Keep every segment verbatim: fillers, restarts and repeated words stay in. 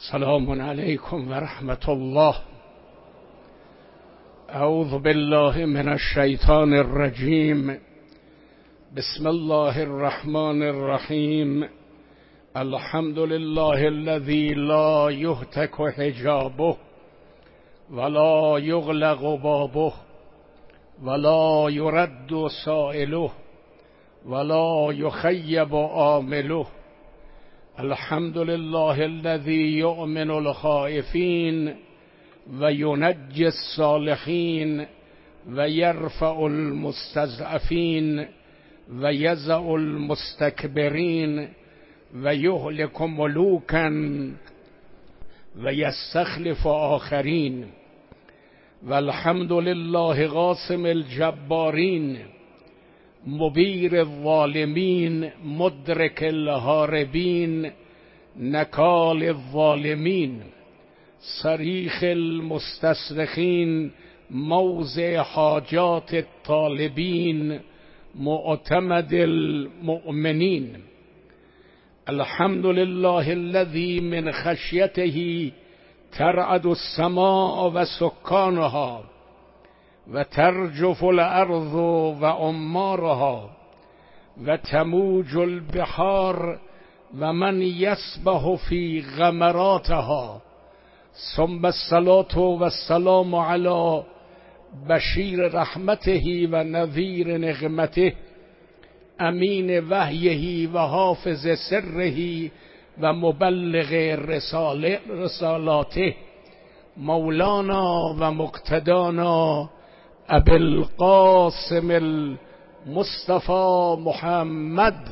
سلام علیکم و رحمت الله. اعوذ بالله من الشیطان الرجیم. بسم الله الرحمن الرحیم. الحمد لله الذي لا يهتك حجابه ولا يغلق بابه ولا يرد سائله ولا يخيب عامله. الحمد لله الذي يؤمن الخائفين وينجي الصالحين ويرفع المستضعفين ويزع المستكبرين ويهلك ملوكا ويستخلف آخرين. والحمد لله قاسم الجبارين مبیر الظالمین مدرک الهاربین نکال الظالمین صریخ المستصرخین موضع حاجات الطالبین معتمد المؤمنین. الحمد لله الذي من خشيته ترعد السماء وسكانها وترجف الأرض وعمارها وتموج البحار ومن يسبح في غمراتها. ثم الصلاة والسلام على بشير رحمته ونذير نقمته امين وحيه وحافظ سره ومبلغ رسالاته مولانا ومقتدانا ابی القاسم المصطفى محمد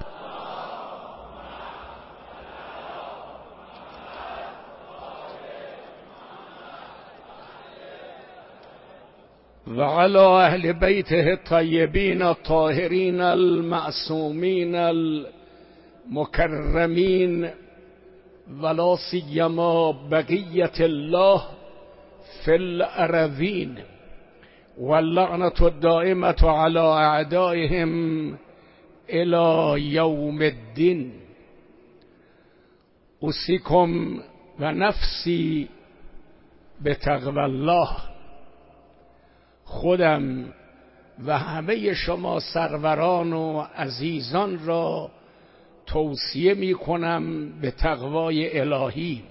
وعلى اهل بيته الطيبين الطاهرين المعصومين المكرمين ولا سيما بقية الله في الأرضين واللعنة الدائمة على أعدائهم إلى يوم الدين. أوصيكم ونفسي بتقوى الله. خودم و همه شما سروران و عزیزان را توصیه می کنم به تقوای الهی.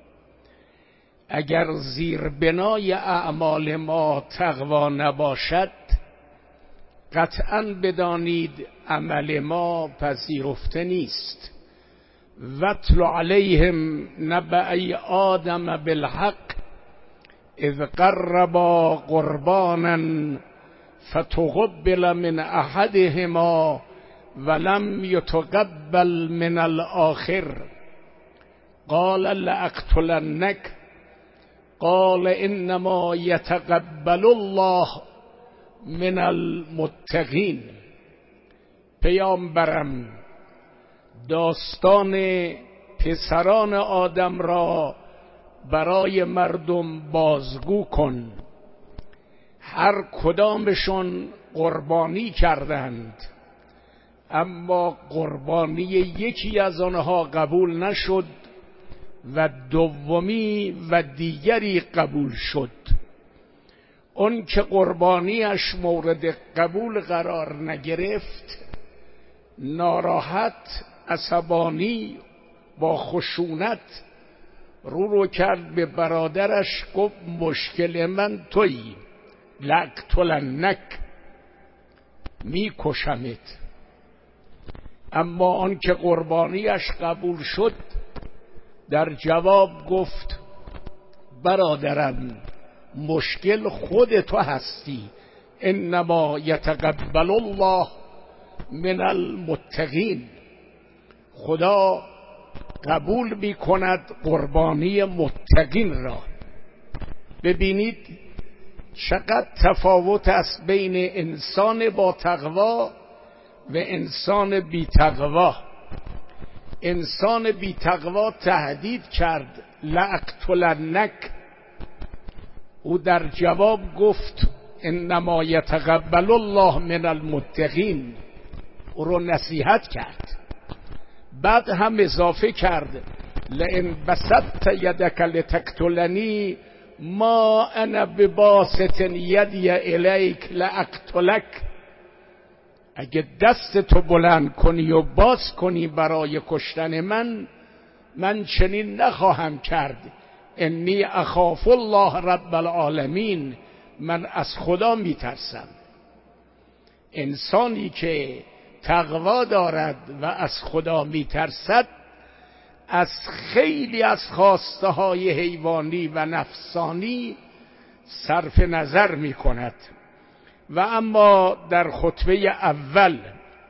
اگر زیربنای اعمال ما تقوا نباشد قطعاً بدانید عمل ما پذیرفته نیست. واتل علیهم نبأ آدم بالحق اذ قربا قربانا فتقبل من احدهما ولم يتقبل من الآخر قال لأقتلنك قال انما يتقبل الله من المتقین. پیامبرم داستان پسران آدم را برای مردم بازگو کن. هر کدامشون قربانی کردند اما قربانی یکی از آنها قبول نشد و دومی و دیگری قبول شد. اون که قربانیش مورد قبول قرار نگرفت ناراحت عصبانی با خشونت رو رو کرد به برادرش، گفت مشکل من تویی، لأقتلنک، می کشمت. اما آن که قربانیش قبول شد در جواب گفت برادرم مشکل خود تو هستی، انما یتقبل الله من المتقین. خدا قبول می کند قربانی متقین را. ببینید چقدر تفاوت است بین انسان با تقوا و انسان بی تقوا. انسان بی تقوا تهدید کرد لأقتلنک، او در جواب گفت انما یتقبل الله من المتقین، او رو نصیحت کرد. بعد هم اضافه کرد لئن بسطت یدک لتقتلنی ما انا بباسط یدی الیک لاقتلک. اگه دست تو بلند کنی و باز کنی برای کشتن من، من چنین نخواهم کرد. انی اخاف الله رب العالمین، من از خدا میترسم. انسانی که تقوا دارد و از خدا میترسد از خیلی از خواسته های حیوانی و نفسانی صرف نظر می کند. و اما در خطبه اول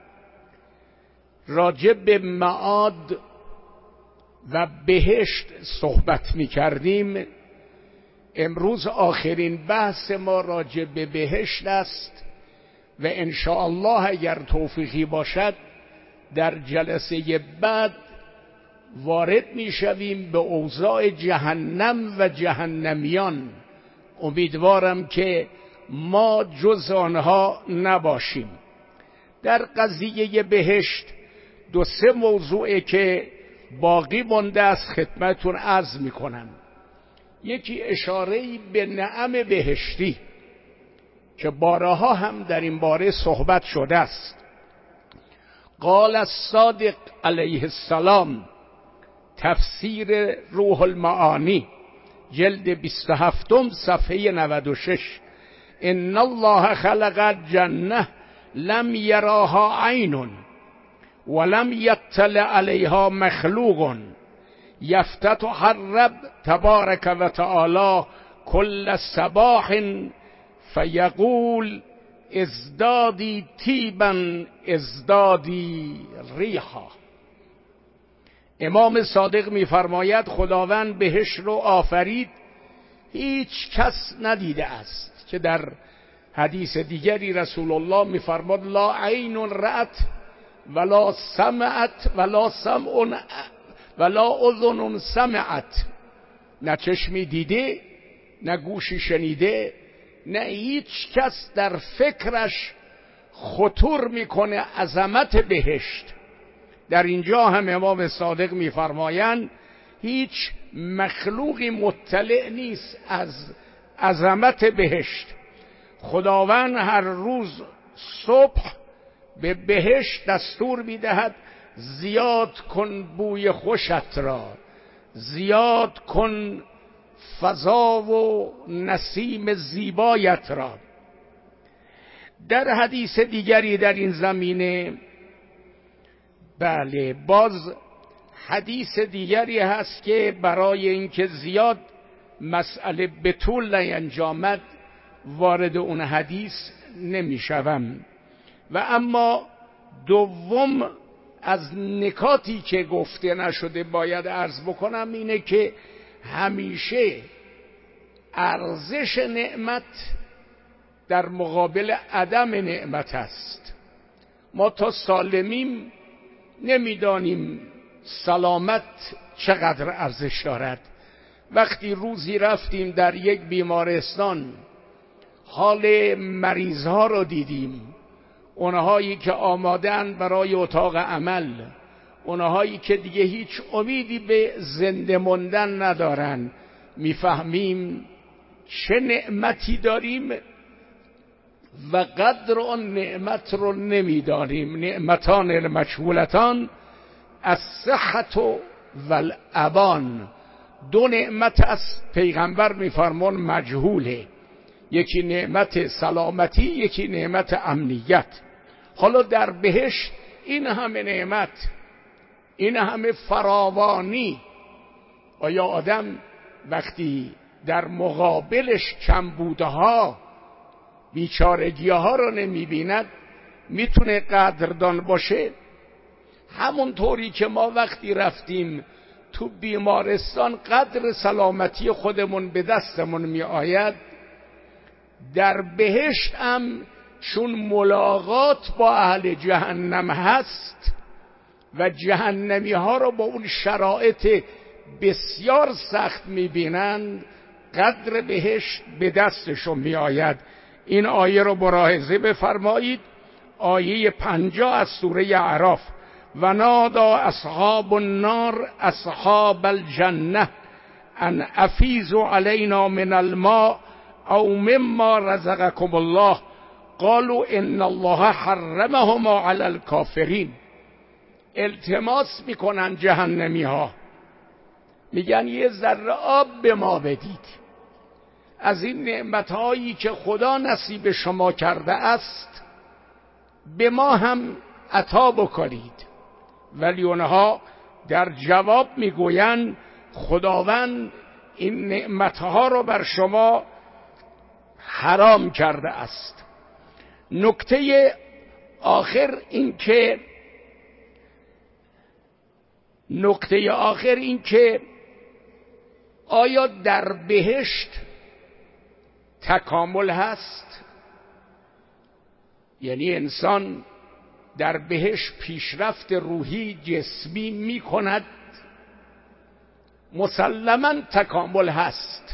راجع به معاد و بهشت صحبت می کردیم. امروز آخرین بحث ما راجع به بهشت است و ان شاء الله اگر توفیقی باشد در جلسه بعد وارد می شویم به اوضاع جهنم و جهنمیان. امیدوارم که ما جز آنها نباشیم. در قضیه بهشت دو سه موضوعی که باقی مانده از خدمتون عرض می کنم. یکی اشاره‌ای به نعم بهشتی که بارها هم در این باره صحبت شده است. قال الصادق علیه السلام، تفسیر روح المعانی جلد بیست و هفت صفحه نود و شش، ان الله خلق الجنه لم یراها عین ولم یطلع علیها مخلوق یفتتح الرب تبارک و تعالی کل صباح فیقول ازدادی طیبا ازدادی ریحا. امام صادق می‌فرماید خداوند بهشت رو آفرید، هیچ کس ندیده است. که در حدیث دیگری رسول الله می‌فرماد لا عین رأت ولا سمعت ولا سمع ولا اذن سمعت، نه چشمی دیده نه گوشی شنیده، نه هیچ کس در فکرش خطور میکنه عظمت بهشت. در اینجا هم امام صادق میفرمایند هیچ مخلوقی مطلع نیست از عظمت بهشت. خداوند هر روز صبح به بهشت دستور میدهد زیاد کن بوی خوشت را، زیاد کن فضا و نسیم زیبایت را. در حدیث دیگری در این زمینه بله باز حدیث دیگری هست که برای اینکه زیاد مسئله به طول نینجامد وارد اون حدیث نمیشوم. و اما دوم از نکاتی که گفته نشده باید عرض بکنم اینه که همیشه ارزش نعمت در مقابل عدم نعمت است. ما تا سالمیم نمیدانیم سلامت چقدر ارزش دارد. وقتی روزی رفتیم در یک بیمارستان حال مریضها رو دیدیم، اونهایی که آمادن برای اتاق عمل، اونهایی که دیگه هیچ امیدی به زنده موندن ندارن، میفهمیم چه نعمتی داریم و قدر آن نعمت رو نمیدانیم. نعمتان المجهولتان الصحت و الابان، دو نعمت از پیغمبر میفرمان مجهوله، یکی نعمت سلامتی، یکی نعمت امنیت. حالا در بهشت این همه نعمت، این همه فراوانی، آیا آدم وقتی در مقابلش کمبودها بیچارگی‌ها رو نمی‌بیند میتونه قدردان باشه؟ همونطوری که ما وقتی رفتیم تو بیمارستان قدر سلامتی خودمون به دستمون می آید، در بهشت هم چون ملاقات با اهل جهنم هست و جهنمی ها رو با اون شرایط بسیار سخت می بینند، قدر بهشت به دستشون می آید. این آیه رو ملاحظه بفرمایید، آیه پنجاه از سوره اعراف. و نادى اصحاب النار اصحاب الجنه ان افیضوا علینا من الماء او مما رزقکم الله قالوا ان الله حرمهما علی الکافرین. التماس میکنن جهنمی ها، میگن یه ذره آب به ما بدید از این نعمتهایی که خدا نصیب شما کرده است، به ما هم عطا بکنید. ولی اونها در جواب میگویند خداوند این نعمتها رو بر شما حرام کرده است. نکته آخر این که نکته آخر این که آیا در بهشت تکامل هست؟ یعنی انسان در بهشت پیشرفت روحی جسمی می کند؟ مسلماً تکامل هست.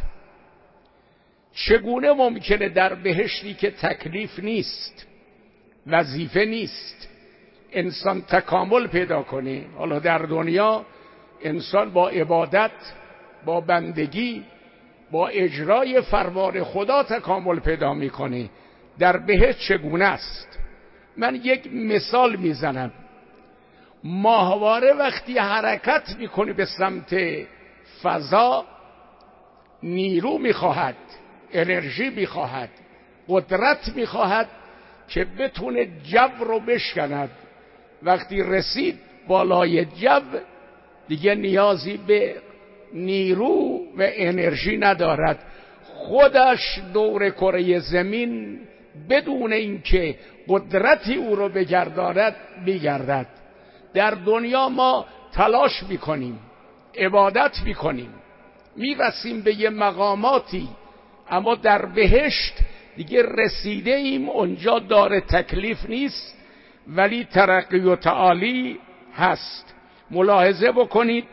چگونه ممکنه در بهشتی که تکلیف نیست، وظیفه نیست، انسان تکامل پیدا کنه؟ حالا در دنیا انسان با عبادت، با بندگی، با اجرای فرمان خدا تکامل پیدا میکنه. در بهشت چگونه است؟ من یک مثال میزنم. ماهواره وقتی حرکت میکنه به سمت فضا، نیرو میخواهد، انرژی میخواهد، قدرت میخواهد که بتونه جو رو بشکند. وقتی رسید بالای جو دیگه نیازی به نیرو و انرژی ندارد، خودش دور کره زمین بدون اینکه قدرتی او رو بگرداند میگردد. در دنیا ما تلاش میکنیم، عبادت میکنیم، میرسیم به یه مقاماتی، اما در بهشت دیگه رسیده ایم، اونجا دار تکلیف نیست ولی ترقی و تعالی هست. ملاحظه بکنید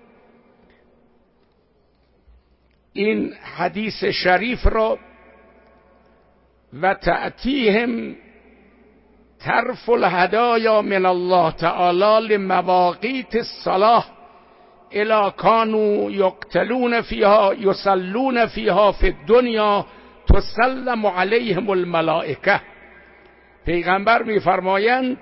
این حدیث شریف را: و تأتیهم طرف الهدایا من الله تعالی لمواقیت الصلاة الی کانوا یقتلون فیها یصلون فیها فی الدنیا تسلم علیهم الملائکه. پیغمبر میفرمایند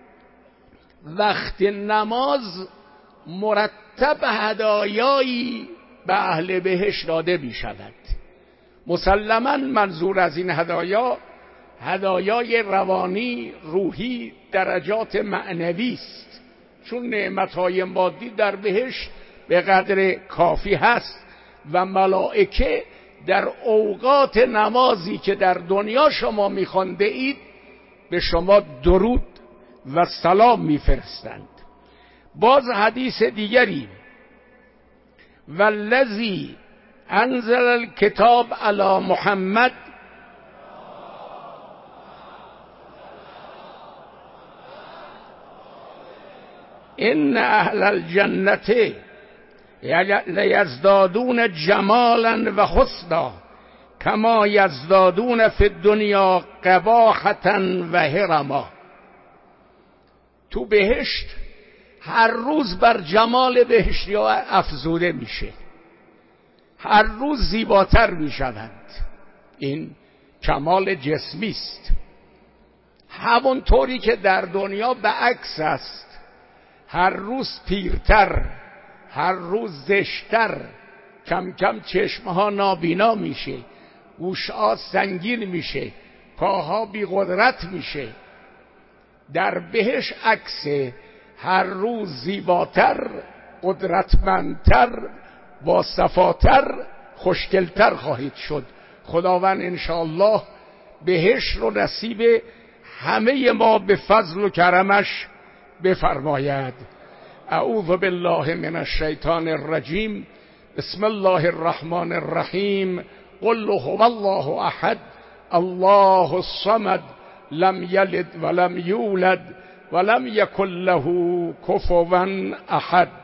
وقت نماز مرتب هدایایی به اهل بهشت داده می شود. مسلماً منظور از این هدایا هدایای روانی، روحی، درجات معنوی است، چون نعمتهای مادی در بهشت به قدر کافی هست و ملائکه در اوقات نمازی که در دنیا شما می‌خوانده اید به شما درود و سلام میفرستند. باز حدیث دیگری: والذی انزل الکتاب علی محمد ان اهل الجنة لیزدادون جمالا و حسنا کما یزدادون فی الدنیا قباحة و هرما. تو بهشت هر روز بر جمال بهشتی ها افزوده میشه، هر روز زیباتر میشوند. این کمال جسمی است. همونطوری که در دنیا به عکس است، هر روز پیرتر، هر روز زشتر، کم کم چشمها نابینا میشه، گوشها سنگین میشه، پاها بی قدرت میشه. در بهشت عکسه، هر روز زیباتر، قدرتمندتر، با صفاتر، خوشگلتر خواهید شد. خداوند انشاءالله بهشت رو نصیب همه ما به فضل و کرمش بفرماید. اعوذ بالله من الشیطان الرجیم. بسم الله الرحمن الرحیم. قل هو الله احد الله الصمد لم یلد ولم یولد ولم یکن له کفوا احد.